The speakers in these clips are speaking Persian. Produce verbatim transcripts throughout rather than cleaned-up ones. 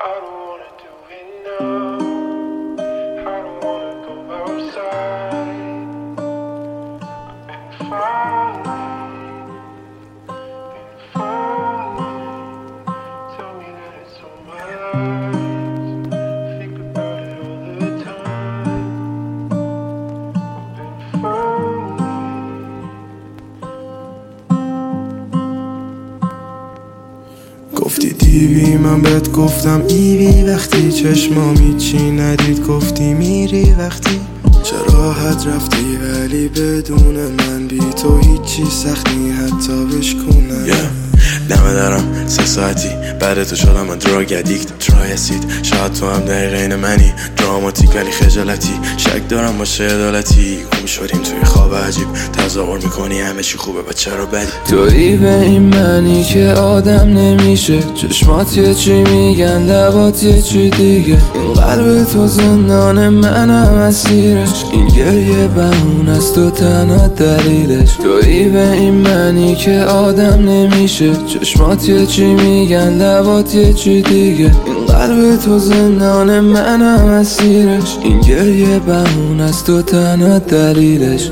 گفتی دیوی من بهت گفتم ایوی وقتی چشمامی چی ندید گفتی میری وقتی چرا راحت رفتی ولی بدون من بی تو هیچی سخت نی حتی بشکنم yeah. دمه دارم سه ساعتی بعد تو شدم من دراگ ادیکت ترای اسید شاید تو هم دقیقین منی دراماتیک ولی خجالتی شک دارم باشه عدالتی گم شدیم توی خواب عجیب تظاهر میکنی همه چی خوبه و چرا بدی تویی به این منی که آدم نمیشه چشمات یه چی میگن لبات یه چی دیگه این قلب تو زندان منم اسیرش این گریه بهونه است و تنها دلیلش تویی به این منی که آدم نمیشه چشمات یه چی میگن لبات یه چی دیگه این قلب تو زندان منم اسیرش این گریه بهونه است و تنها دلیلش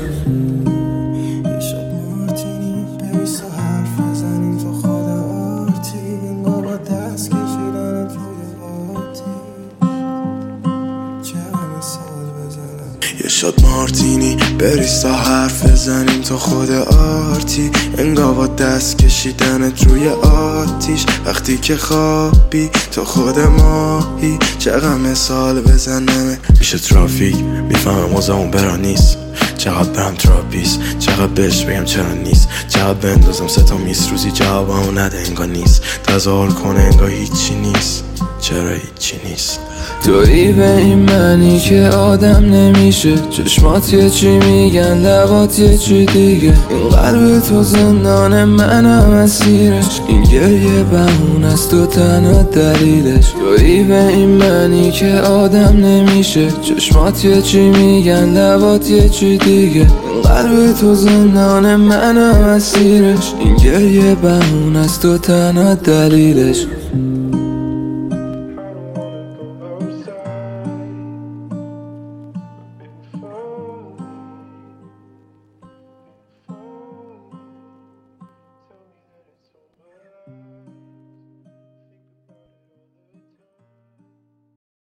یه شات مارتینی بریستا حرف بزنیم تو خود آرتی انگار با دست کشیدنت روی آتیش وقتی که خوابی تو خود ماهی چقدر مثال بزنم میشه ترافیک میفهمم موزمون برا نیست چقدر بهم تراپیست چقدر بهش بگم چرا نیست چقدر بندازم سه تا میس روزی جوابمو نده انگار نیست تظاهر کنه انگار هیچی نیست چرا هیچی نیست تویی به این منی که آدم نمیشه چشمات یه چی میگن لبات یه چی دیگه این قلب تو زندان منم اسیرش این گریه بهونه است و تنها دلیلش تویی به این منی که آدم نمیشه چشمات یه چی میگن لبات یه چی دیگه این قلب تو زندان منم اسیرش این گریه بهونه است و تنها دلیلش